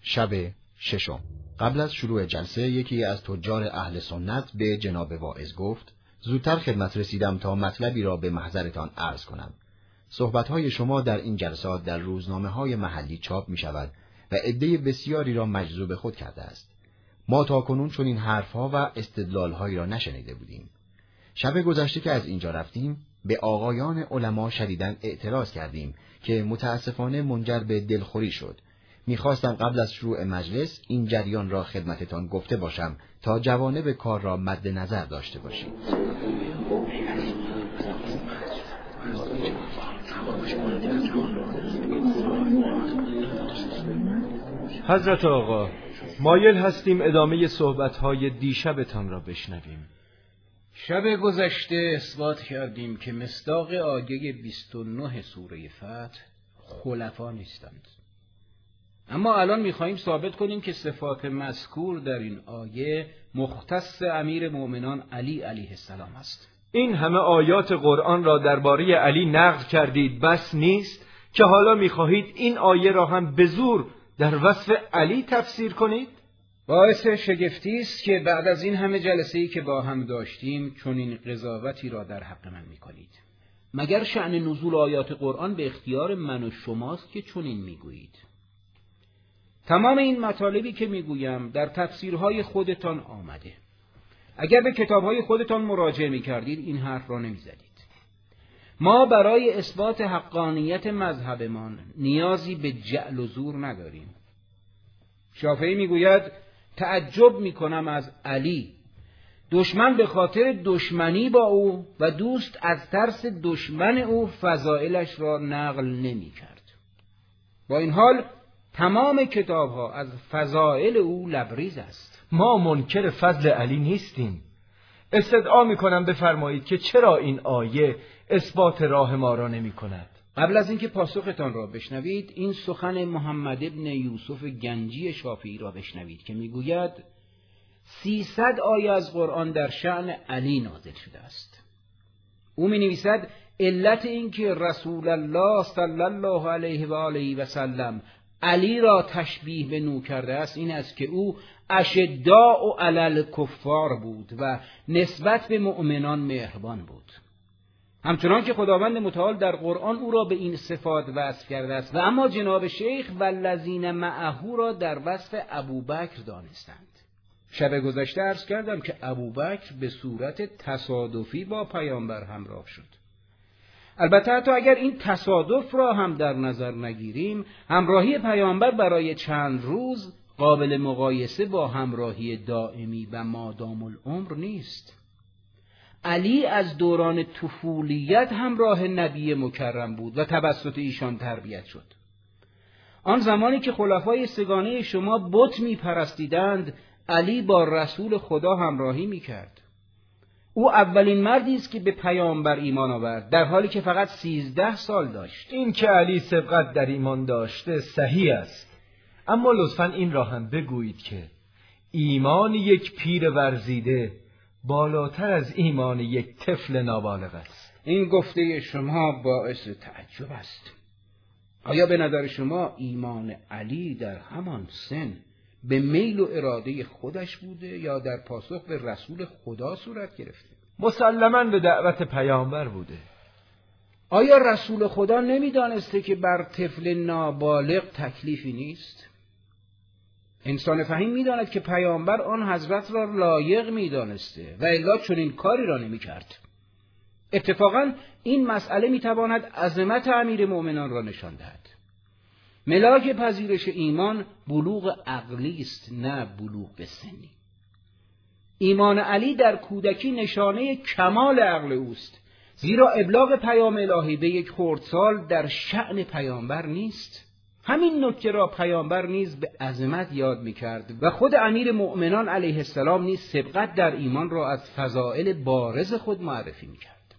شب ششم. قبل از شروع جلسه یکی از تجار اهل سنت به جناب واعظ گفت: زودتر خدمت رسیدم تا مطلبی را به محضرتان عرض کنم. صحبت‌های شما در این جلسات در روزنامه‌های محلی چاپ می‌شود و عده بسیاری را مجذوب خود کرده است. ما تاکنون چون این حرف‌ها و استدلال‌هایی را نشنیده بودیم. شب گذشته که از اینجا رفتیم به آقایان علما شدیداً اعتراض کردیم که متاسفانه منجر به دلخوری شد. میخواستم قبل از شروع مجلس این جریان را خدمتتان گفته باشم تا جوانب کار را مد نظر داشته باشید. حضرت آقا، مایل هستیم ادامه صحبت‌های دیشبتان را بشنویم. شب گذشته اثبات کردیم که مصداق آیه 29 سوره فتح خلفا نیستند. اما الان می‌خواهیم ثابت کنیم که صفات مذکور در این آیه مختص امیر مؤمنان علی علیه السلام است. این همه آیات قرآن را درباره علی نقل کردید، بس نیست که حالا می‌خواهید این آیه را هم به زور در وصف علی تفسیر کنید؟ باعث شگفتی است که بعد از این همه جلسه‌ای که با هم داشتیم چون این قضاوتی را در حق من می‌کنید. مگر شأن نزول آیات قرآن به اختیار من و شماست که چون این می‌گویید؟ تمام این مطالبی که میگویم در تفسیرهای خودتان آمده. اگر به کتابهای خودتان مراجعه میکردید این حرف را نمیزدید. ما برای اثبات حقانیت مذهبمان نیازی به جعل و زور نداریم. شافعی میگوید تعجب میکنم از علی، دشمن به خاطر دشمنی با او و دوست از ترس دشمن او فضائلش را نقل نمیکرد. با این حال تمام کتاب‌ها از فضائل او لبریز است. ما منکر فضل علی نیستیم. استدعا می‌کنم بفرمایید که چرا این آیه اثبات راه ما را نمی‌کند. قبل از اینکه پاسختان را بشنوید این سخن محمد ابن یوسف گنجی شافعی را بشنوید که میگوید 300 آیه از قرآن در شأن علی نازل شده است. او می‌نویسد علت این که رسول الله صلی الله علیه و آله و سلم علی را تشبیه به نو کرده است این است که او اشداء علی الکفار بود و نسبت به مؤمنان مهربان بود. همچنان که خداوند متعال در قرآن او را به این صفات وصف کرده است و اما جناب شیخ والذین معه را در وصف ابوبکر دانستند. شب گذشته عرض کردم که ابوبکر به صورت تصادفی با پیامبر همراه شد. البته حتی اگر این تصادف را هم در نظر نگیریم، همراهی پیامبر برای چند روز قابل مقایسه با همراهی دائمی و مادام العمر نیست. علی از دوران طفولیت همراه نبی مکرم بود و توسط ایشان تربیت شد. آن زمانی که خلفای سگانه شما بت می پرستیدند، علی با رسول خدا همراهی می کرد. او اولین مردی است که به پیامبر ایمان آورد در حالی که فقط 13 سال داشت. این که علی سبقت در ایمان داشته صحیح است، اما لطفاً این را هم بگویید که ایمان یک پیر ورزیده بالاتر از ایمان یک طفل نابالغ است. این گفته شما باعث تعجب است. آیا به نظر شما ایمان علی در همان سن به میل و اراده خودش بوده یا در پاسخ به رسول خدا صورت گرفته؟ مسلماً به دعوت پیامبر بوده. آیا رسول خدا نمیدانسته که بر طفل نابالغ تکلیفی نیست؟ انسان فهیم میداند که پیامبر آن حضرت را لایق میدانسته و الا چنین کاری را نمیکرد. اتفاقاً این مسئله میتواند عظمت امیر مؤمنان را نشان دهد. ملاک پذیرش ایمان بلوغ عقلی است، نه بلوغ سنی. ایمان علی در کودکی نشانه کمال عقل اوست، زیرا ابلاغ پیام الهی به یک خردسال در شأن پیامبر نیست. همین نکته را پیامبر نیز به عظمت یاد می‌کرد و خود امیر مؤمنان علیه السلام نیز سبقت در ایمان را از فضائل بارز خود معرفی می‌کرد.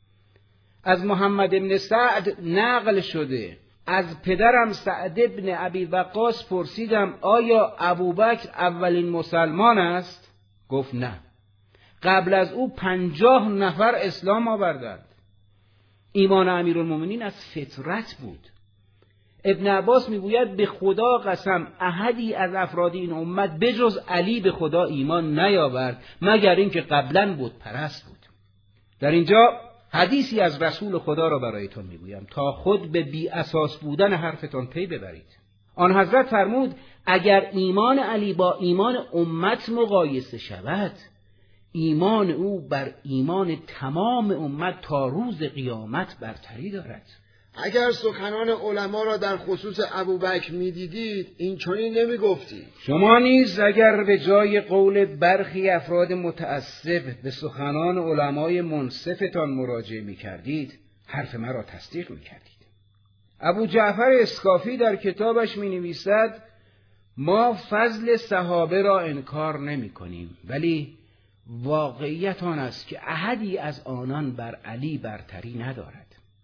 از محمد ابن سعد نقل شده از پدرم سعد ابن ابی وقاص پرسیدم آیا ابوبکر اولین مسلمان است؟ گفت نه. قبل از او 50 نفر اسلام آوردند. ایمان امیرالمومنین از فطرت بود. ابن عباس میگوید به خدا قسم احدی از افراد این امت بجز علی به خدا ایمان نیاورد مگر اینکه قبلا بت پرست بود. در اینجا حدیثی از رسول خدا را برایتان میگویم تا خود به بی اساس بودن حرفتان پی ببرید. آن حضرت فرمود اگر ایمان علی با ایمان امت مقایسه شود، ایمان او بر ایمان تمام امت تا روز قیامت برتری دارد. اگر سخنان علما را در خصوص ابوبکر میدیدید این چنین نمیگفتید. شما نیز اگر به جای قول برخی افراد متعصب به سخنان علمای منصفتان مراجعه میکردید، حرف مرا تصدیق میکردید. ابو جعفر اسکافی در کتابش مینویسد ما فضل صحابه را انکار نمی کنیم، ولی واقعیت آن است که احدی از آنان بر علی برتری ندارد.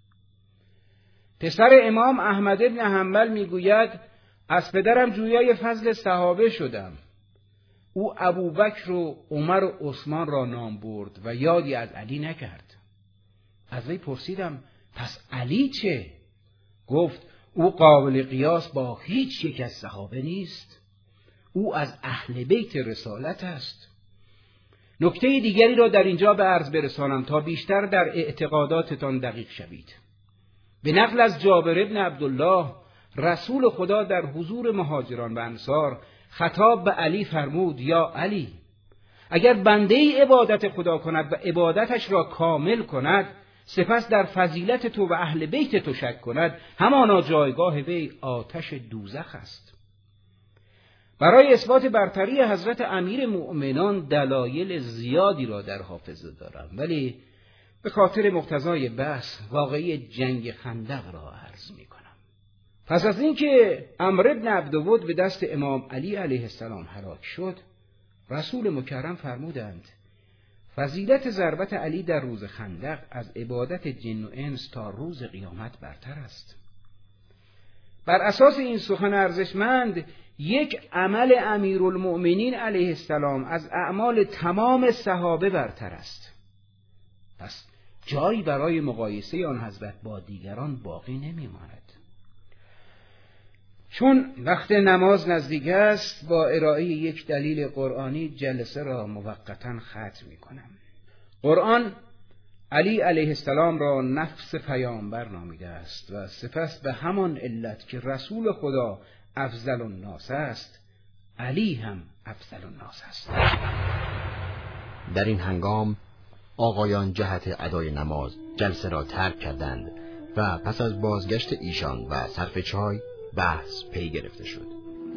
پسر امام احمد ابن حنبل میگوید از پدرم جویای فضل صحابه شدم. او ابوبکر و عمر و عثمان را نام برد و یادی از علی نکرد. از وی پرسیدم پس علی چه؟ گفت او قابل قیاس با هیچ یک از صحابه نیست. او از اهل بیت رسالت است. نکته دیگری را در اینجا به عرض برسانم تا بیشتر در اعتقاداتتان دقیق شوید. به نقل از جابر ابن عبدالله رسول خدا در حضور مهاجران و انصار خطاب به علی فرمود یا علی، اگر بنده ای عبادت خدا کند و عبادتش را کامل کند سپس در فضیلت تو و اهل بیت تو شک کند، همانا جایگاه وی آتش دوزخ است. برای اثبات برتری حضرت امیر مؤمنان دلایل زیادی را در حافظه دارم، ولی به خاطر مقتضای بحث واقعی جنگ خندق را عرض می کنم. پس از اینکه عمرو بن عبدود به دست امام علی علیه السلام هلاک شد، رسول مکرم فرمودند فضیلت ضربت علی در روز خندق از عبادت جن و انس تا روز قیامت برتر است. بر اساس این سخن ارزشمند یک عمل امیرالمؤمنین علیه السلام از اعمال تمام صحابه برتر است. پس جایی برای مقایسه آن حضرت با دیگران باقی نمیماند. چون وقت نماز نزدیک است با ارائه یک دلیل قرآنی جلسه را موقتا ختم می‌کنم. قرآن علی علیه السلام را نفس پیامبر نامیده است و سپس به همان علت که رسول خدا افضل الناس است، علی هم افضل الناس است. در این هنگام آقایان جهت ادای نماز جلسه را ترک کردند و پس از بازگشت ایشان و صرف چای بحث پی گرفته شد.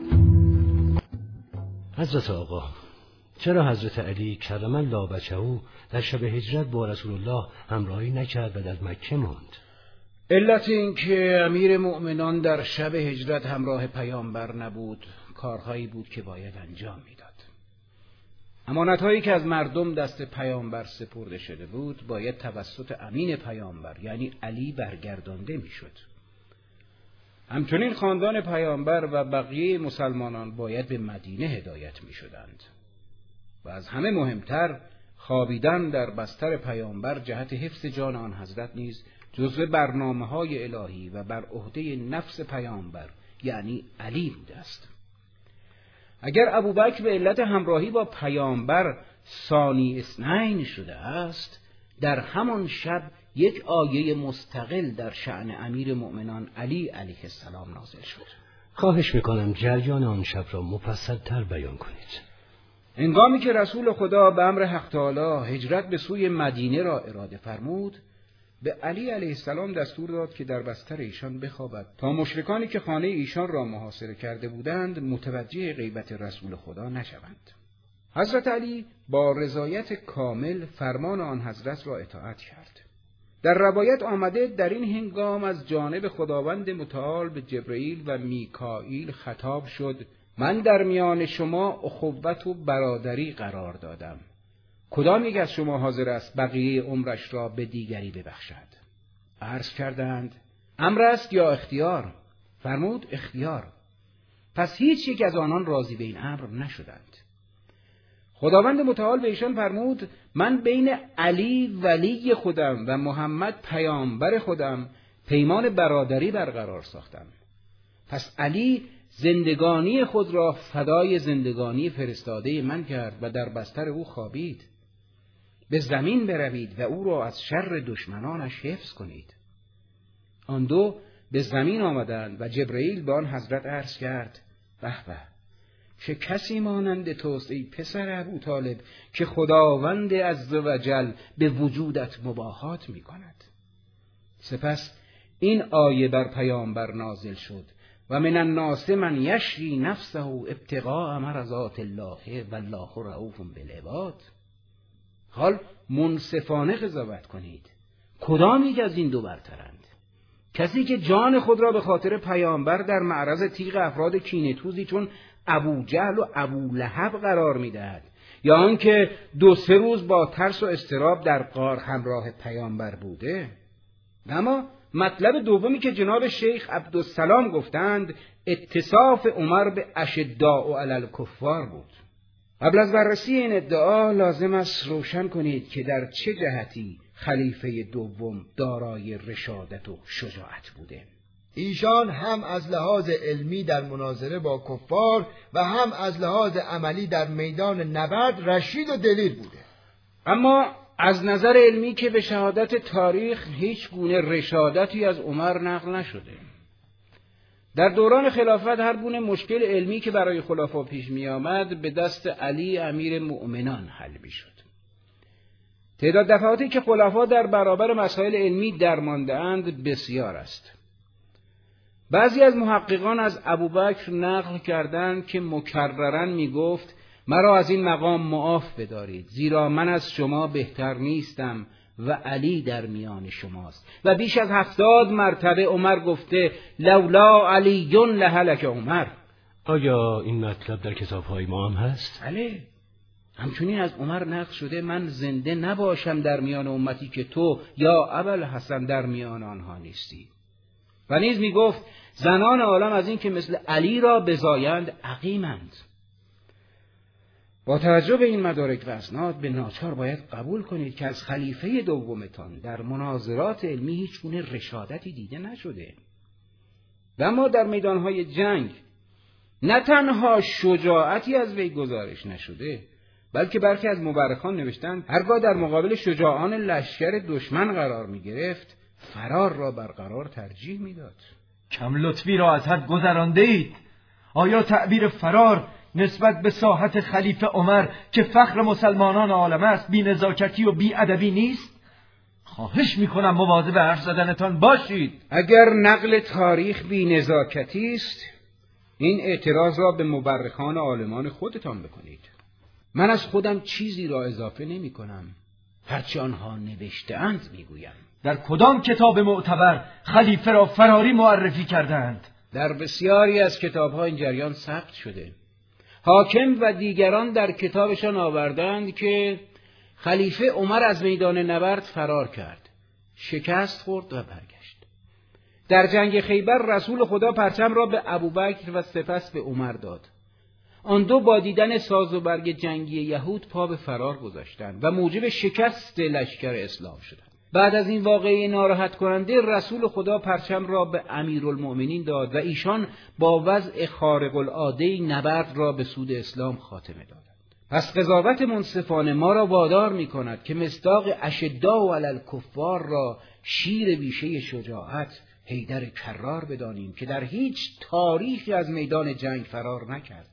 حضرت آقا، چرا حضرت علی کرم الله وجهه در شب هجرت با رسول الله همراهی نکرد و در مکه ماند؟ علت این که امیر مؤمنان در شب هجرت همراه پیامبر نبود کارهایی بود که باید انجام میداد. امانت‌هایی که از مردم دست پیامبر سپرده شده بود باید توسط امین پیامبر یعنی علی برگردانده میشد. همچنین خاندان پیامبر و بقیه مسلمانان باید به مدینه هدایت میشدند و از همه مهمتر خوابیدن در بستر پیامبر جهت حفظ جان آن حضرت نیز جزو برنامه‌های الهی و بر عهده نفس پیامبر یعنی علی بوده است. اگر ابوبکر به علت همراهی با پیامبر ثانی اثنین شده است، در همان شب یک آیه مستقل در شأن امیر مؤمنان علی علیه السلام نازل شد. خواهش میکنم جریان آن شب را مفصل‌تر بیان کنید. هنگامی که رسول خدا به امر حق تعالی هجرت به سوی مدینه را اراده فرمود، به علی علیه السلام دستور داد که در بستر ایشان بخوابد تا مشرکانی که خانه ایشان را محاصره کرده بودند متوجه غیبت رسول خدا نشوند. حضرت علی با رضایت کامل فرمان آن حضرت را اطاعت کرد. در روایت آمده در این هنگام از جانب خداوند متعال به جبرئیل و میکائیل خطاب شد من در میان شما اخوت و برادری قرار دادم. کدام یک از شما حاضر است بقیه عمرش را به دیگری ببخشد؟ عرض کردند امر است یا اختیار؟ فرمود اختیار. پس هیچ یک از آنان راضی به این امر نشدند. خداوند متعال به ایشان فرمود من بین علی ولی خودم و محمد پیامبر خودم پیمان برادری برقرار ساختم. پس علی زندگانی خود را فدای زندگانی فرستاده من کرد و در بستر او خوابید. به زمین بروید و او را از شر دشمنانش حفظ کنید. آن دو به زمین آمدند و جبرئیل به آن حضرت عرض کرد: به به، چه کسی مانند توست ای پسر ابو طالب که خداوند عزوجل به وجودت مباهات می کند. سپس این آیه بر پیامبر نازل شد: و من الناس من یشری نفسه ابتغاء مرضات الله والله رؤوف بالعباد. حال منصفانه قضاوت کنید، کدام یک از این دو برترند؟ کسی که جان خود را به خاطر پیامبر در معرض تیغ افراد کینه‌توزی چون ابو جهل و ابو لهب قرار می‌دهد، یا آنکه 2-3 روز با ترس و اضطراب در غار همراه پیامبر بوده؟ اما مطلب دومی که جناب شیخ عبدالسلام گفتند اتصاف عمر به اشداء علی الکفار بود. قبل از بررسی این ادعا لازم است روشن کنید که در چه جهتی خلیفه دوم دارای رشادت و شجاعت بوده. ایشان هم از لحاظ علمی در مناظره با کفار و هم از لحاظ عملی در میدان نبرد رشید و دلیر بوده. اما از نظر علمی که به شهادت تاریخ هیچ گونه رشادتی از عمر نقل نشده. در دوران خلافت هر گونه مشکل علمی که برای خلفا پیش می آمد به دست علی امیر مؤمنان حل می شد. تعداد دفعاتی که خلفا در برابر مسائل علمی درمانده‌اند بسیار است. بعضی از محققان از ابوبکر نقل کردند که مکرراً می گفت: مرا از این مقام معاف بدارید، زیرا من از شما بهتر نیستم و علی در میان شماست. و بیش از 70 مرتبه عمر گفته: لولا علی لهلک عمر. آیا این مطلب در کتاب‌های ما هم هست؟ بله، همچنین از عمر نقل شده: من زنده نباشم در میان امتی که تو یا ابوالحسن در میان آنها نیستی. و نیز می گفت: زنان عالم از این که مثل علی را بزایند عقیمند. با توجه به این مدارک و اسناد به ناچار باید قبول کنید که از خلیفه دومتان در مناظرات علمی هیچ گونه رشادتی دیده نشده. و اما در میدانهای جنگ نه تنها شجاعتی از وی گزارش نشده، بلکه برخی از مورخان نوشتند هرگاه در مقابل شجاعان لشکر دشمن قرار می گرفت فرار را برقرار ترجیح می داد. کم لطفی را از حد گذرانده اید. آیا تعبیر فرار نسبت به ساحت خلیفه عمر که فخر مسلمانان عالم است بی نزاکتی و بی ادبی نیست؟ خواهش میکنم مواظب حرف زدنتان باشید. اگر نقل تاریخ بی نزاکتی است، این اعتراض را به مورخان عالمان خودتان بکنید. من از خودم چیزی را اضافه نمی کنم، هرچه آنها نوشته‌اند میگویم. در کدام کتاب معتبر خلیفه را فراری معرفی کردند؟ در بسیاری از کتاب‌ها این جریان ثبت شده. حاکم و دیگران در کتابشان آوردند که خلیفه عمر از میدان نبرد فرار کرد، شکست خورد و برگشت. در جنگ خیبر رسول خدا پرچم را به ابوبکر و سپس به عمر داد. آن دو با دیدن ساز و برگ جنگی یهود پا به فرار گذاشتند و موجب شکست لشکر اسلام شدند. بعد از این واقعه ناراحت کننده رسول خدا پرچم را به امیرالمؤمنین داد و ایشان با وضع خارق العاده نبرد را به سود اسلام خاتمه دادند. پس قضاوت منصفانه ما را وادار می کند که مصداق اشداء علی الکفار را شیر بیشه شجاعت حیدر کرار بدانیم که در هیچ تاریخی از میدان جنگ فرار نکرد.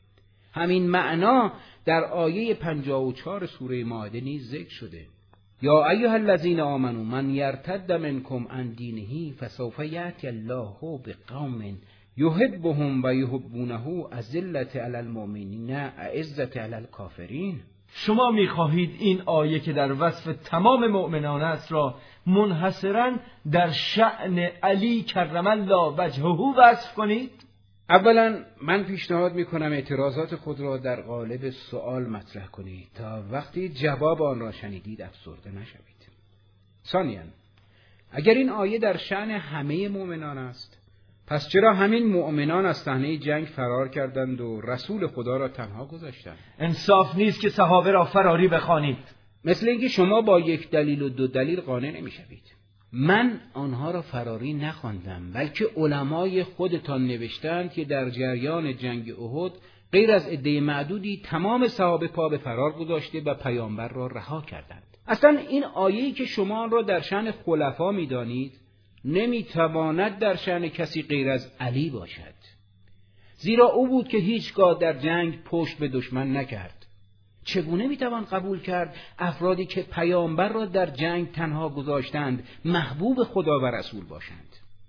همین معنا در آیه 54 سوره مائده نیز ذکر شده: یا ایها الذین آمنوا من یرتد منکم عن دینه فسوف یأتی الله بقوم یحبهم و یحبونه اذلة علی المؤمنین اعزة علی الکافرین. شما می‌خواهید این آیه که در وصف تمام مؤمنان است را منحصراً در شأن علی کرم الله وجهه وصف کنید؟ اولا من پیشنهاد میکنم اعتراضات خود را در قالب سؤال مطرح کنید تا وقتی جواب آن را شنیدید افسرده نشوید. ثانیاً اگر این آیه در شأن همه مؤمنان است، پس چرا همین مؤمنان از صحنه جنگ فرار کردند و رسول خدا را تنها گذاشتند؟ انصاف نیست که صحابه را فراری بخوانید. مثل اینکه شما با یک دلیل و 2 دلیل قانع نمیشوید. من آنها را فراری نخواندم، بلکه علمای خودتان نوشتند که در جریان جنگ احد غیر از عده معدودی تمام صحابه پا به فرار گذاشته و پیامبر را رها کردند. اصلا این آیه‌ای که شما را در شأن خلفا می‌دانید نمی‌تواند در شأن کسی غیر از علی باشد، زیرا او بود که هیچگاه در جنگ پشت به دشمن نکرد. چگونه میتوان قبول کرد افرادی که پیامبر را در جنگ تنها گذاشتند محبوب خدا و رسول باشند؟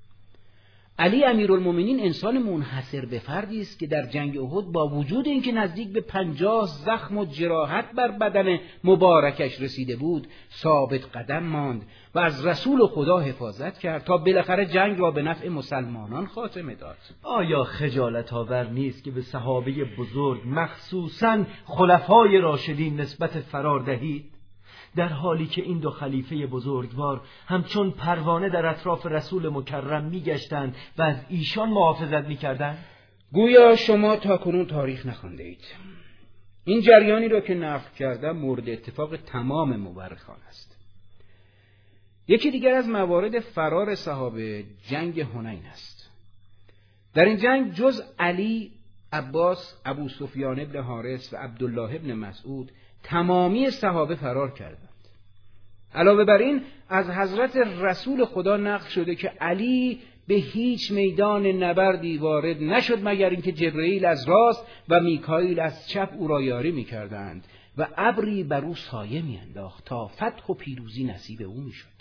علی امیرالمومنین انسان منحصر به فردی است که در جنگ احد با وجود اینکه نزدیک به 50 زخم و جراحت بر بدن مبارکش رسیده بود، ثابت قدم ماند و از رسول خدا حفاظت کرد تا بالاخره جنگ را به نفع مسلمانان خاتمه داد. آیا خجالت آور نیست که به صحابه بزرگ مخصوصاً خلفای راشدین نسبت فرار دهید، در حالی که این دو خلیفه بزرگوار همچون پروانه در اطراف رسول مکرم میگشتند و از ایشان محافظت میکردند؟ گویا شما تاکنون تاریخ نخوانده اید. این جریانی را که نقل کردم مورد اتفاق تمام مورخان است. یکی دیگر از موارد فرار صحابه جنگ حنین است. در این جنگ جز علی، عباس، ابو سفیان ابن حارث و عبدالله ابن مسعود تمامی صحابه فرار کردند. علاوه بر این از حضرت رسول خدا نقل شده که علی به هیچ میدان نبردی وارد نشد مگر اینکه جبرئیل از راست و میکائیل از چپ او را یاری می‌کردند و ابری بر او سایه می‌انداخت تا فتح و پیروزی نصیب او می‌شد.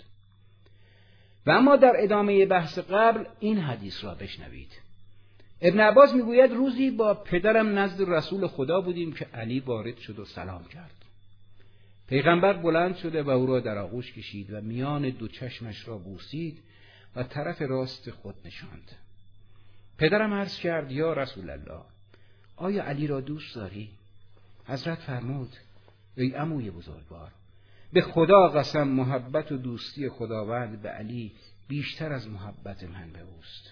و اما در ادامه بحث قبل این حدیث را بشنوید. ابن عباس میگوید روزی با پدرم نزد رسول خدا بودیم که علی وارد شد و سلام کرد. پیغمبر بلند شده و او را در آغوش کشید و میان دو چشمش را بوسید و طرف راست خود نشاند. پدرم عرض کرد یا رسول الله، آیا علی را دوست داری؟ حضرت فرمود ای عموی بزرگوار، به خدا قسم محبت و دوستی خداوند به علی بیشتر از محبت من به اوست.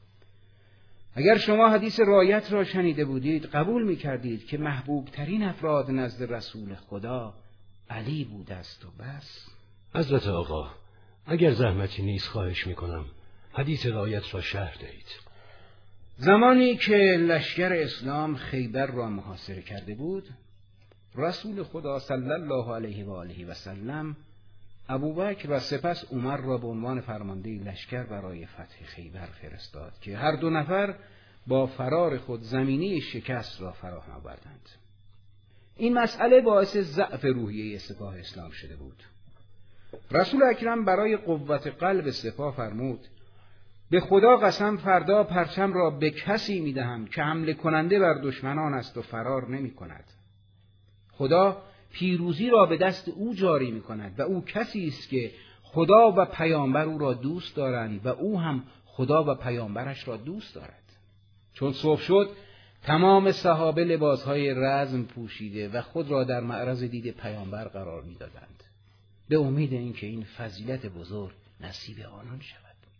اگر شما حدیث رایت را شنیده بودید قبول می کردید که محبوب ترین افراد نزد رسول خدا علی بوده است و بس. حضرت آقا، اگر زحمتی نیست خواهش می کنم حدیث رایت را شرح دهید. زمانی که لشکر اسلام خیبر را محاصره کرده بود، رسول خدا صلی الله علیه و آله و سلم ابوبکر و سپس عمر را به عنوان فرمانده لشکر برای فتح خیبر فرستاد که هر دو نفر با فرار خود زمینه شکست را فراهم آوردند. این مسئله باعث ضعف روحیه سپاه اسلام شده بود. رسول اکرم برای قوت قلب سپاه فرمود به خدا قسم فردا پرچم را به کسی میدهم که حمله کننده بر دشمنان است و فرار نمی کند. خدا پیروزی را به دست او جاری می کند و او کسی است که خدا و پیامبر او را دوست دارند و او هم خدا و پیامبرش را دوست دارد. چون صبح شد تمام صحابه لباسهای رزم پوشیده و خود را در معرض دید پیامبر قرار می دادند به امید اینکه این فضیلت بزرگ نصیب آنان شود.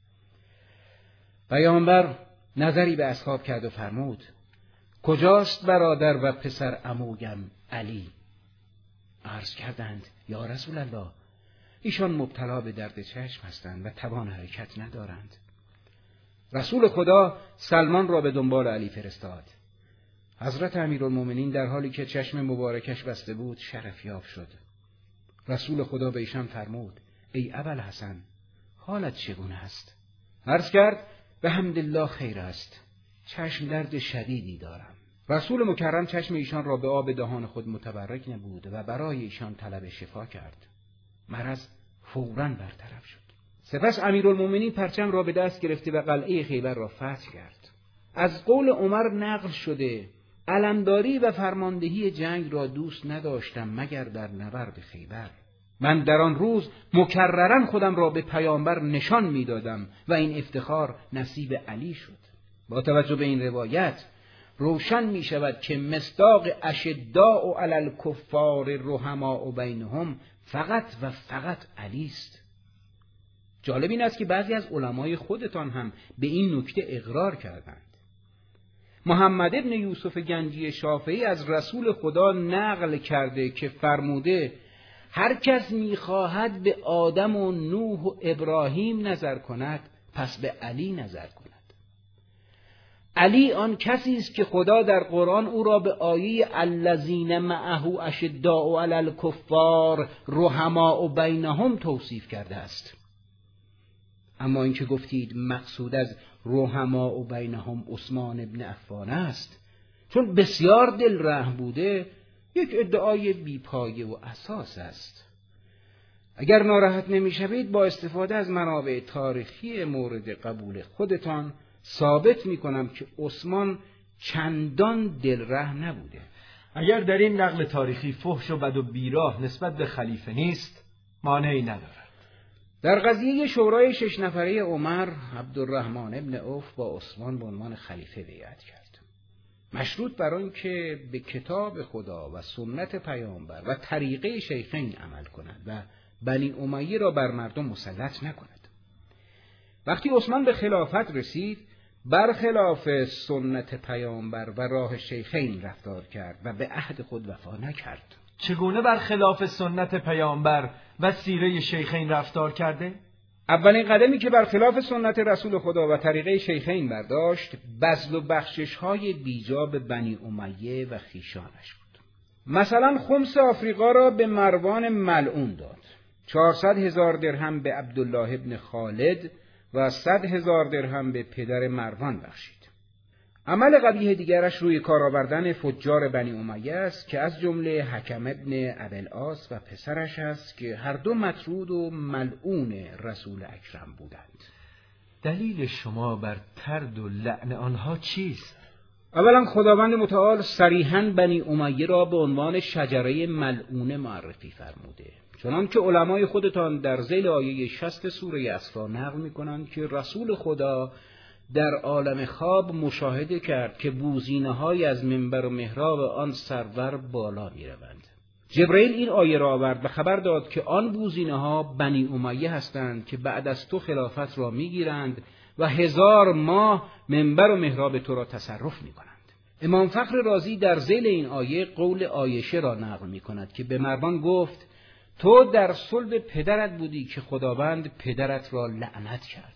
پیامبر نظری به اصحاب کرد و فرمود کجاست برادر و پسر عمویم علی؟ عرض کردند یا رسول الله، ایشان مبتلا به درد چشم هستند و توان حرکت ندارند. رسول خدا سلمان را به دنبال علی فرستاد. حضرت امیرالمومنین در حالی که چشم مبارکش بسته بود شرفیاب شد. رسول خدا به ایشان فرمود ای ابوالحسن، حالت چگونه است؟ عرض کرد به حمدالله خیر است، چشم درد شدیدی دارم. رسول مکرم چشم ایشان را به آب دهان خود متبرک نبود و برای ایشان طلب شفا کرد. مرض فوراً برطرف شد. سپس امیرالمومنین پرچم را به دست گرفته و قلعه خیبر را فتح کرد. از قول عمر نقل شده علمداری و فرماندهی جنگ را دوست نداشتم مگر در نبرد خیبر. من در آن روز مکرراً خودم را به پیامبر نشان می‌دادم و این افتخار نصیب علی شد. با توجه به این روایت روشن می شود که مصداق اشداء علی الکفار رحماء بینهم فقط و فقط علی است. جالب این است که بعضی از علمای خودتان هم به این نکته اقرار کردند. محمد ابن یوسف گنجی شافعی از رسول خدا نقل کرده که فرموده هر کس میخواهد به آدم و نوح و ابراهیم نظر کند پس به علی نظر کند. علی آن کسی است که خدا در قرآن او را به آیه الذین معه اشداء علی الکفار رحماء بینهم توصیف کرده است. اما اینکه گفتید مقصود از رحماء بینهم عثمان ابن عفان است، چون بسیار دل رحم بوده، یک ادعای بیپایه و اساس است. اگر ناراحت نمی‌شوید با استفاده از منابع تاریخی مورد قبول خودتان ثابت می‌کنم که عثمان چندان دل رحم نبوده. اگر در این نقل تاریخی فحش و بد و بیراه نسبت به خلیفه نیست، مانعی ندارد. در قضیه شورای 6 نفره عمر، عبدالرحمن ابن عوف با عثمان به عنوان خلیفه بیعت کرد، مشروط بر آن که به کتاب خدا و سنت پیامبر و طریقه شیخین عمل کند و بنی امیه را بر مردم مسلط نکند. وقتی عثمان به خلافت رسید، برخلاف سنت پیامبر و راه شیخین رفتار کرد و به عهد خود وفا نکرد. چگونه برخلاف سنت پیامبر و سیره شیخین رفتار کرده؟ اولین قدمی که برخلاف سنت رسول خدا و طریقه شیخین برداشت، بذل و بخشش‌های بیجا به بنی امیه و خیشانش بود. مثلا خمس آفریقا را به مروان ملعون داد، 400,000 درهم به عبدالله ابن خالد و 100,000 درهم به پدر مروان بخشید. عمل قبیح دیگرش روی کار آوردن فجار بنی امیه است که از جمله حکم ابن ابوالعاص و پسرش است که هر دو مطرود و ملعون رسول اکرم بودند. دلیل شما بر طرد و لعن آنها چیست؟ اولا خداوند متعال صریحاً بنی امیه را به عنوان شجره ملعونه معرفی فرموده، چنان که علمای خودتان در ذیل آیه 60 سوره اسراء نقل می‌کنند که رسول خدا در عالم خواب مشاهده کرد که بوزینه‌های از منبر و محراب آن سرور بالا می‌روند. جبرئیل این آیه را آورد و خبر داد که آن بوزینه‌ها بنی امیه هستند که بعد از تو خلافت را می‌گیرند و 1000 ماه منبر و محراب تو را تصرف می‌کنند. امام فخر رازی در ذیل این آیه قول عایشه را نقل می‌کند که به مروان گفت تو در صلب پدرت بودی که خداوند پدرت را لعنت کرد،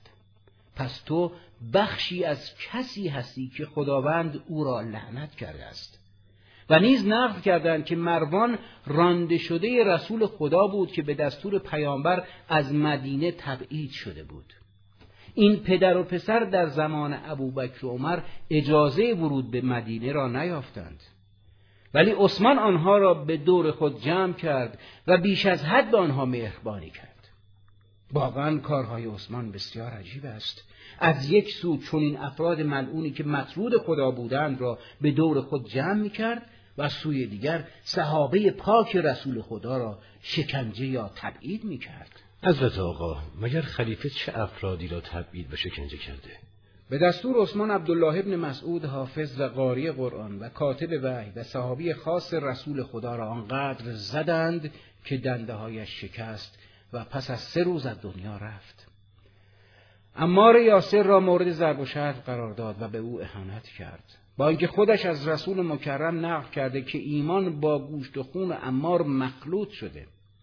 پس تو بخشی از کسی هستی که خداوند او را لعنت کرده است. و نیز نقل کردند که مروان رانده شده رسول خدا بود که به دستور پیامبر از مدینه تبعید شده بود. این پدر و پسر در زمان ابوبکر و عمر اجازه ورود به مدینه را نیافتند، ولی عثمان آنها را به دور خود جمع کرد و بیش از حد به آنها مهربانی کرد. واقعا کارهای عثمان بسیار عجیب است. از یک سو چنین افراد ملعونی که مطرود خدا بودند را به دور خود جمع می‌کرد و از سوی دیگر صحابه پاک رسول خدا را شکنجه یا تبعید می‌کرد. حضرت آقا، مگر خلیفه چه افرادی را تبعید و شکنجه کرده؟ به دستور عثمان عبدالله ابن مسعود حافظ و قاری قرآن و کاتب وحی و صحابی خاص رسول خدا را آنقدر زدند که دنده‌هایش شکست و پس از 3 روز از دنیا رفت. عمار یاسر را مورد ضرب و شتم قرار داد و به او اهانت کرد، با اینکه خودش از رسول مکرم نقل کرده که ایمان با گوشت و خون عمار مخلوط شده.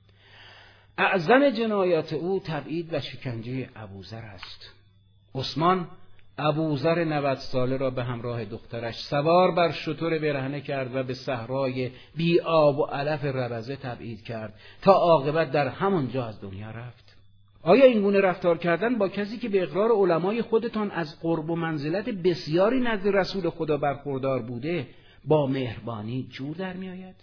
اعظم جنایات او تبعید و شکنجه ابوذر است. عثمان ابوذر 90 ساله را به همراه دخترش سوار بر شتر برهنه کرد و به صحرای بی آب و علف ربزه تبعید کرد تا عاقبت در همانجا از دنیا رفت. آیا این گونه رفتار کردن با کسی که به اقرار علمای خودتان از قرب و منزلت بسیاری نزد رسول خدا برخوردار بوده با مهربانی جور در می آید؟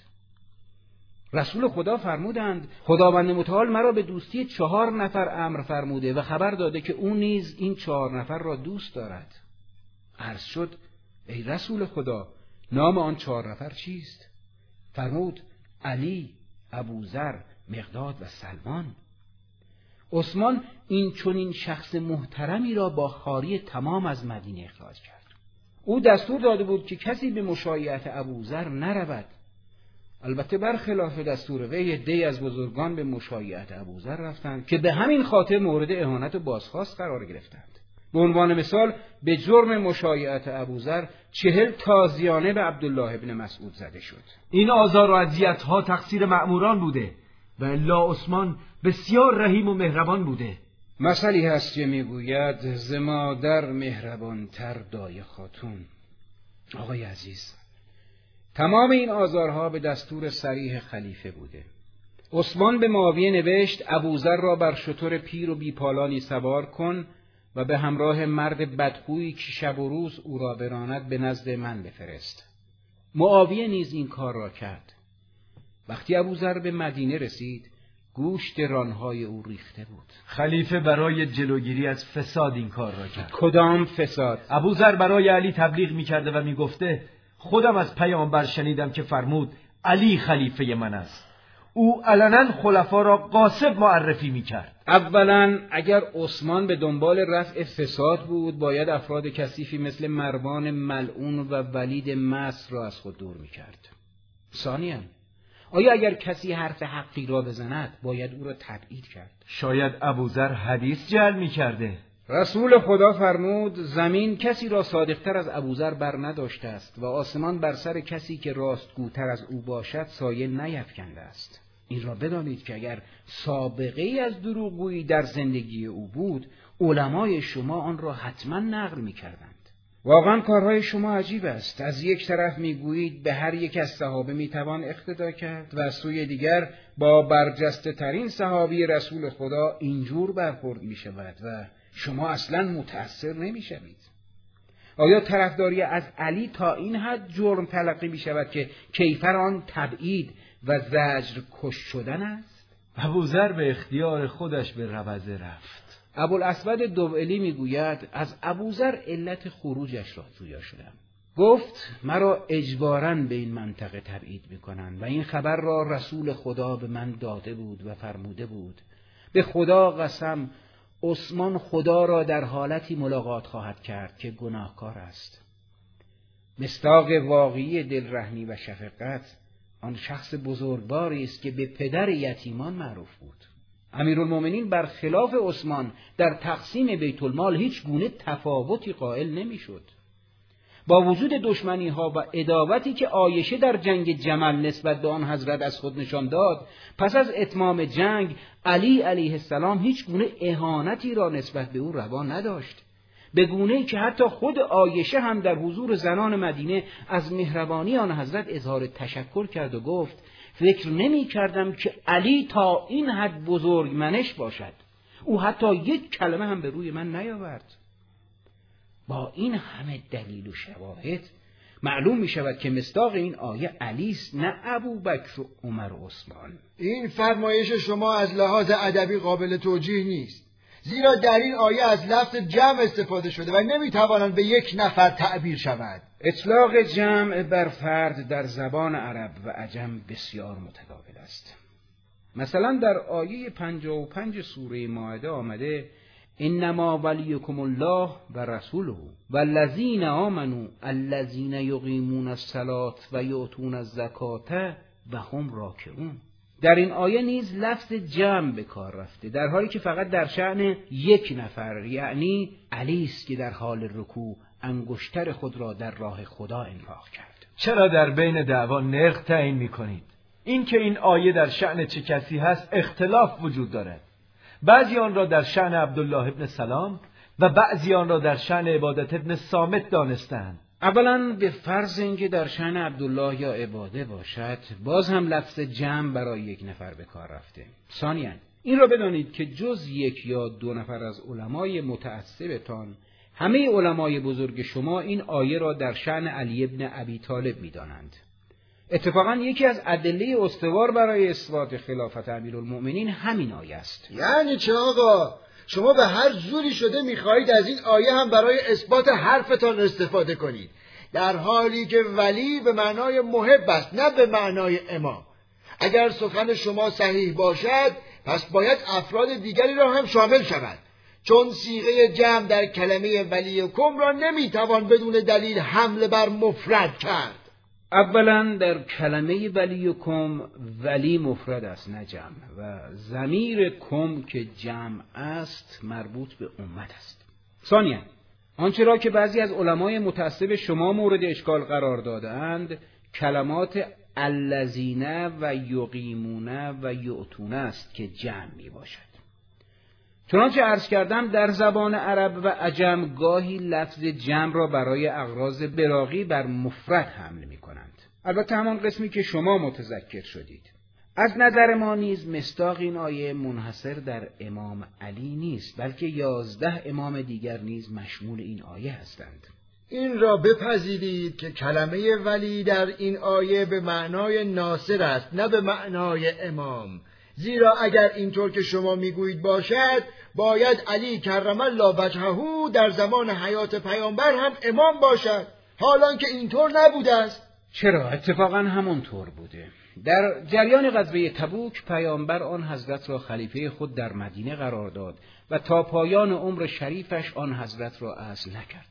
رسول خدا فرمودند خداوند متعال مرا به دوستی 4 نفر امر فرموده و خبر داده که او نیز این 4 نفر را دوست دارد. عرض شد ای رسول خدا، نام آن 4 نفر چیست؟ فرمود علی، ابوذر، مقداد و سلمان. عثمان این چنین شخص محترمی را با خواری تمام از مدینه اخراج کرد. او دستور داده بود که کسی به مشایعت ابوذر نرود. البته برخلاف دستور وی عده‌ای از بزرگان به مشایعت ابوذر رفتند که به همین خاطر مورد اهانت و بازخواست قرار گرفتند. به عنوان مثال به جرم مشایعت ابوذر 40 تازیانه به عبدالله ابن مسعود زده شد. این آزار و اذیت‌ها تقصیر مأموران بوده و الا عثمان بسیار رحیم و مهربان بوده. مثلی هست که میگوید ز مادر مهربانتر دایه خاتون. آقای عزیز، تمام این آزارها به دستور صریح خلیفه بوده. عثمان به معاویه نوشت ابوذر را بر شتر پیر و بیپالانی سوار کن و به همراه مرد بدخویی که شب و روز او را براند به نزد من بفرست. معاویه نیز این کار را کرد. وقتی ابوذر به مدینه رسید، گوشت رانهای او ریخته بود. خلیفه برای جلوگیری از فساد این کار را کرد. کدام فساد؟ ابوذر برای علی تبلیغ می‌کرده و می‌گفته خودم از پیامبر شنیدم که فرمود علی خلیفه من است. او علنا خلفا را غاصب معرفی می‌کرد. اولا اگر عثمان به دنبال رفع فساد بود، باید افراد کثیفی مثل مروان ملعون و ولید مصر را از خود دور می‌کرد. ثانیاً آیا اگر کسی حرف حقی را بزند باید او را تبعید کرد؟ شاید ابوذر حدیث جعل می‌کرده. رسول خدا فرمود زمین کسی را صادقتر از ابوذر بر نداشته است و آسمان بر سر کسی که راستگوتر از او باشد سایه نیفکنده است. این را بدانید که اگر سابقه ای از دروغگویی در زندگی او بود، علمای شما آن را حتما نقل می‌کردند. واقعا کارهای شما عجیب است. از یک طرف میگویید به هر یک از صحابه میتوان اقتدا کرد و از سوی دیگر با برجسته ترین صحابی رسول خدا اینجور برخورد میشود و شما اصلا متأثر نمیشوید. آیا طرفداری از علی تا این حد جرم تلقی میشود که کیفر آن تبعید و زجر کش شدن است؟ ابوذر به اختیار خودش به روضه رفت. ابوالاسود دوئلی میگوید از ابوذر علت خروجش را جویا شدم. گفت مرا اجباراً به این منطقه تبعید میکنند و این خبر را رسول خدا به من داده بود و فرموده بود به خدا قسم عثمان خدا را در حالتی ملاقات خواهد کرد که گناهکار است. مصداق واقعی دلرحمی و شفقت آن شخص بزرگواری است که به پدر یتیمان معروف بود. امیرالمومنین برخلاف عثمان در تقسیم بیت المال هیچ گونه تفاوتی قائل نمیشد. با وجود دشمنی ها و عداوتی که عایشه در جنگ جمل نسبت به آن حضرت از خود نشان داد، پس از اتمام جنگ علی علیه السلام هیچ گونه اهانتی را نسبت به او روا نداشت، به گونه‌ای که حتی خود عایشه هم در حضور زنان مدینه از مهربانی آن حضرت اظهار تشکر کرد و گفت فکر نمی کردم که علی تا این حد بزرگ منش باشد. او حتی یک کلمه هم به روی من نیاورد. با این همه دلیل و شواهد معلوم می شود که مصداق این آیه علی است، نه ابوبکر و عمر و عثمان. این فرمایش شما از لحاظ ادبی قابل توجیه نیست، زیرا در این آیه از لفظ جمع استفاده شده و نمیتوانند به یک نفر تعبیر شود. اطلاق جمع بر فرد در زبان عرب و عجم بسیار متداول است. مثلا در آیه 55 سوره مائده آمده انما ولیکم الله و رسوله والذین آمنوا الذین یقیمون الصلاة و یؤتون الزکاة و هم راکعون. در این آیه نیز لفظ جمع به کار رفته، در حالی که فقط در شأن یک نفر، یعنی علی است که در حال رکوع انگشتر خود را در راه خدا انفاق کرد. چرا در بین دعوا نرخ تعیین می‌کنید؟ این که این آیه در شأن چه کسی هست اختلاف وجود دارد. بعضی آن را در شأن عبدالله ابن سلام و بعضی آن را در شأن عبادت ابن صامت دانستند. اولا به فرض اینکه در شأن عبدالله یا عباده باشد، باز هم لفظ جمع برای یک نفر به کار رفته. ثانیاً این را بدانید که جز یک یا دو نفر از علمای متعصبتان، همه علمای بزرگ شما این آیه را در شأن علی ابن ابی طالب می‌دانند. اتفاقا یکی از ادله استوار برای اثبات خلافت امیرالمؤمنین همین آیه است. یعنی چه آقا؟ شما به هر زوری شده می‌خواهید از این آیه هم برای اثبات حرفتان استفاده کنید، در حالی که ولی به معنای محب است، نه به معنای امام. اگر سخن شما صحیح باشد پس باید افراد دیگری را هم شامل شود، چون صیغه جمع در کلمه ولیکم را نمیتوان بدون دلیل حمله بر مفرد کرد. اولا در کلمه ولیکم ولی مفرد است نه جمع، و ضمیر کم که جمع است مربوط به امت است. ثانیاً آنچه را که بعضی از علمای متعصب شما مورد اشکال قرار دادند، کلمات الذین و یقیمون و یؤتون است که جمع می باشد. چنانچه عرض کردم در زبان عرب و عجم گاهی لفظ جمع را برای اغراض بلاغی بر مفرد حمل می کنند. البته همان قسمی که شما متذکر شدید. از نظر ما نیز مصداق این آیه منحصر در امام علی نیست، بلکه 11 امام دیگر نیز مشمول این آیه هستند. این را بپذیرید که کلمه ولی در این آیه به معنای ناصر است، نه به معنای امام. زیرا اگر اینطور که شما میگویید باشد، باید علی کرم الله وجهه در زمان حیات پیامبر هم امام باشد، حالان که اینطور نبوده است. چرا؟ اتفاقا همونطور بوده. در جریان غزوه تبوک پیامبر آن حضرت را خلیفه خود در مدینه قرار داد و تا پایان عمر شریفش آن حضرت را عزل نکرد.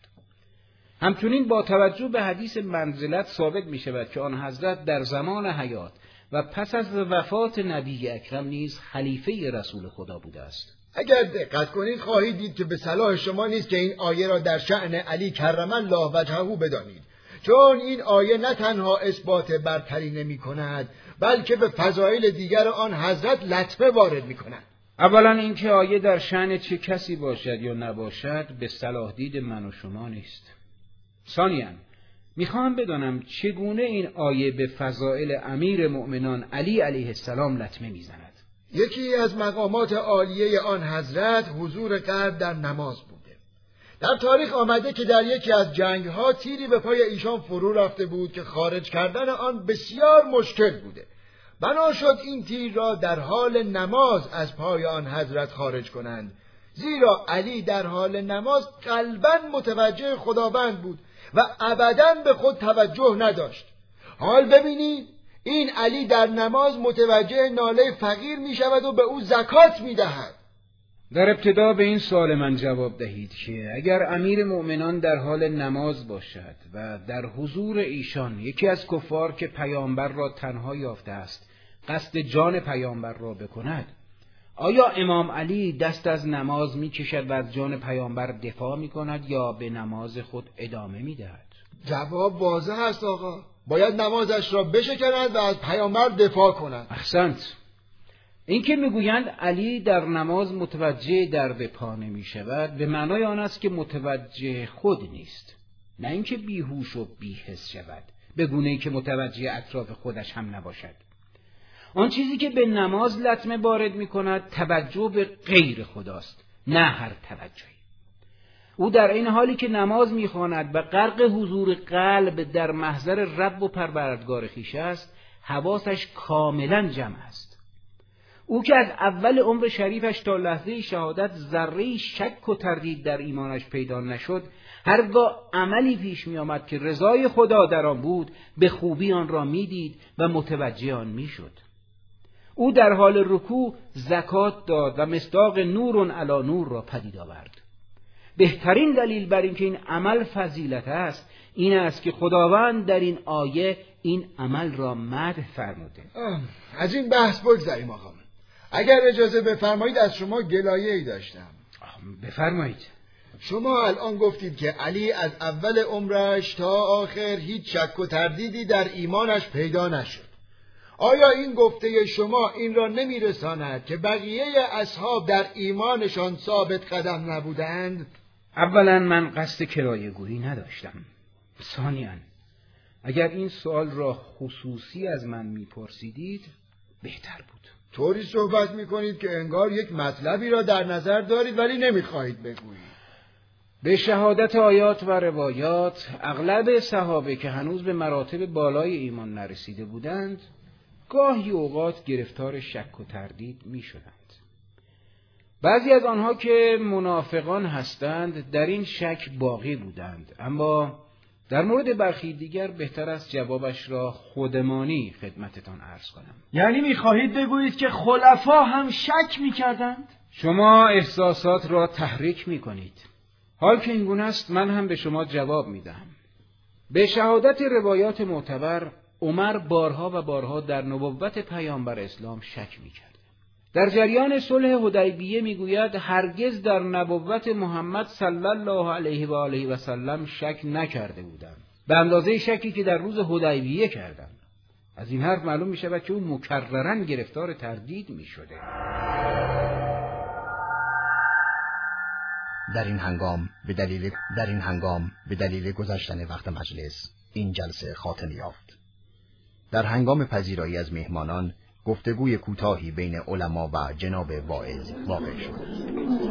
همچنین با توجه به حدیث منزلت ثابت می شود که آن حضرت در زمان حیات و پس از وفات نبی اکرم نیز خلیفه رسول خدا بوده است. اگر دقت کنید خواهید دید که به صلاح شما نیست که این آیه را در شأن علی کرم الله وجهه بدانید، چون این آیه نه تنها اثبات برتری نمی کند، بلکه به فضایل دیگر آن حضرت لطمه وارد می کند. اولا اینکه آیه در شأن چه کسی باشد یا نباشد به صلاح دید من و شما نیست. ثانیاً میخوام بدانم چگونه این آیه به فضائل امیر مؤمنان علی علیه السلام لطمه میزند. یکی از مقامات عالیه آن حضرت حضور قلب در نماز بوده. در تاریخ آمده که در یکی از جنگ‌ها تیری به پای ایشان فرو رفته بود که خارج کردن آن بسیار مشکل بوده. بنا شد این تیر را در حال نماز از پای آن حضرت خارج کنند، زیرا علی در حال نماز قلباً متوجه خداوند بود و ابداً به خود توجه نداشت. حال ببینید این علی در نماز متوجه ناله فقیر می شود و به او زکات می دهد. در ابتدا به این سوال من جواب دهید که اگر امیر مؤمنان در حال نماز باشد و در حضور ایشان یکی از کفار که پیامبر را تنها یافته است قصد جان پیامبر را بکند، آیا امام علی دست از نماز می کشد و از جان پیامبر دفاع می کند یا به نماز خود ادامه می دهد؟ جواب واضح است آقا، باید نمازش را بشکند و از پیامبر دفاع کند. احسنت. این که میگویند علی در نماز متوجه درد پا نمی شود به معنای آن است که متوجه خود نیست، نه اینکه بیهوش و بی‌حس شود به گونه‌ای که متوجه اطراف خودش هم نباشد. آن چیزی که به نماز لطمه وارد می کند توجه به غیر خداست، نه هر توجهی. او در این حالی که نماز می خواند و غرق حضور قلب در محضر رب و پروردگار خویش است، حواسش کاملا جمع است. او که از اول عمر شریفش تا لحظه شهادت ذره شک و تردید در ایمانش پیدا نشد، هرگاه عملی پیش می آمد که رضای خدا در آن بود به خوبی آن را می دید و متوجه آن می شد. او در حال رکوع زکات داد و مصداق نور علی نور را پدید آورد. بهترین دلیل بر اینکه این عمل فضیلت است این است که خداوند در این آیه این عمل را مدح فرموده. از این بحث بگذریم آقا. اگر اجازه بفرمایید از شما گلایه‌ای داشتم. بفرمایید. شما الان گفتید که علی از اول عمرش تا آخر هیچ شک و تردیدی در ایمانش پیدا نشد. آیا این گفته شما این را نمیرساند که بقیه اصحاب در ایمانشان ثابت قدم نبودند؟ اولا من قصد کرایه‌گویی نداشتم. ثانیاً اگر این سوال را خصوصی از من میپرسیدید بهتر بود. طوری صحبت میکنید که انگار یک مطلبی را در نظر دارید ولی نمیخواهید بگویید. به شهادت آیات و روایات اغلب صحابه که هنوز به مراتب بالای ایمان نرسیده بودند گاهی اوقات گرفتار شک و تردید می شدند. بعضی از آنها که منافقان هستند در این شک باقی بودند، اما در مورد برخی دیگر بهتر است جوابش را خودمانی خدمتتان عرض کنم. یعنی می‌خواهید بگویید که خلفا هم شک می‌کردند؟ شما احساسات را تحریک می‌کنید. حال که این گونه است من هم به شما جواب می‌دهم. به شهادت روایات معتبر عمر بارها و بارها در نبوت پیامبر اسلام شک می‌کرد. در جریان صلح حدیبیه میگوید هرگز در نبوت محمد صلی الله علیه و آله و سلم شک نکرده بودم به اندازه شکی که در روز حدیبیه کردم. از این حرف معلوم می شود که او مکرراً گرفتار تردید می شده. در این هنگام به دلیل گذشتن وقت مجلس این جلسه خاتمه یافت. در هنگام پذیرایی از مهمانان گفتگوی کوتاهی بین علما و جناب واعظ واقع شد.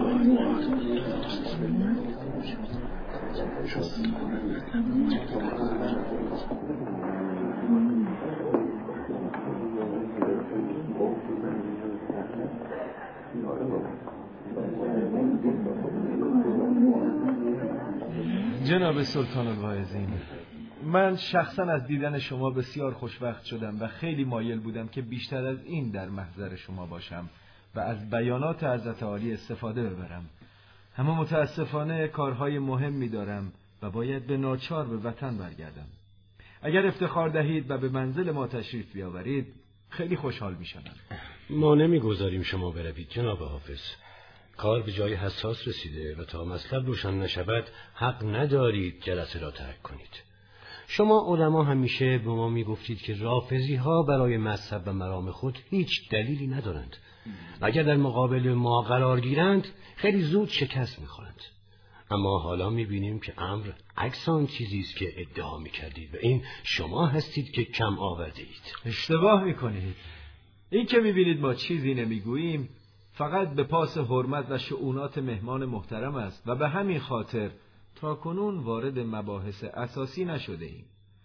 جناب سلطان الواعظین، من شخصا از دیدن شما بسیار خوشوقت شدم و خیلی مایل بودم که بیشتر از این در محضر شما باشم و از بیانات حضرت عالی استفاده ببرم. اما متاسفانه کارهای مهمی دارم و باید به ناچار به وطن برگردم. اگر افتخار دهید و به منزل ما تشریف بیاورید خیلی خوشحال میشم. ما نمیگذاریم شما بروید جناب حافظ. کار به جای حساس رسیده و تا مطلب روشن نشود حق ندارید جلسه را ترک کنید. شما علما همیشه به ما میگفتید که رافضی ها برای مذهب و مرام خود هیچ دلیلی ندارند. اگر در مقابل ما قرار گیرند خیلی زود شکست میخورند. اما حالا میبینیم که امر عکس آن چیزی است که ادعا میکردید و این شما هستید که کم آورده اید. اشتباه میکنید. این که میبینید ما چیزی نمیگوییم فقط به پاس حرمت و شؤونات مهمان محترم است و به همین خاطر تا کنون وارد مباحث اساسی نشده ایم.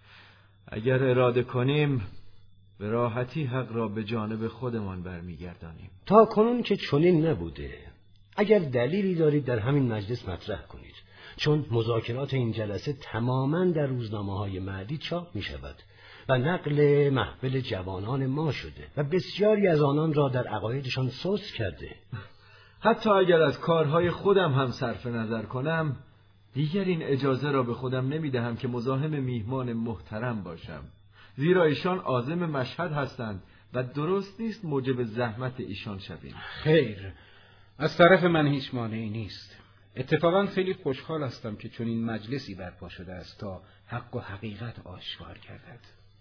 اگر اراده کنیم به راحتی حق را به جانب خودمان برمیگردانیم. تا کنون که چنین نبوده. اگر دلیلی دارید در همین مجلس مطرح کنید، چون مذاکرات این جلسه تماماً در روزنامه‌های محلی چاپ می شود و نقل محفل جوانان ما شده و بسیاری از آنان را در عقایدشان سست کرده. حتی اگر از کارهای خودم هم صرف نظر کنم دیگر این اجازه را به خودم نمیدهم که مزاحم میهمان محترم باشم، زیرا ایشان عازم مشهد هستند و درست نیست موجب زحمت ایشان شویم. خیر، از طرف من هیچ مانعی نیست. اتفاقا خیلی خوشحال هستم که چون این مجلسی برپا شده است تا حق و حقیقت آشکار گردد.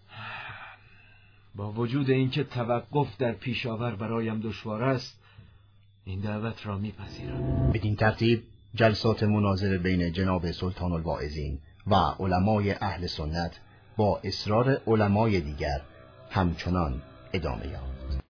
با وجود اینکه توقف در پیشاور برایم دشوار است این دعوت را میپذیرم. بدین ترتیب جلسات مناظره بین جناب سلطان الواعظین و علمای اهل سنت با اصرار علمای دیگر همچنان ادامه یافت.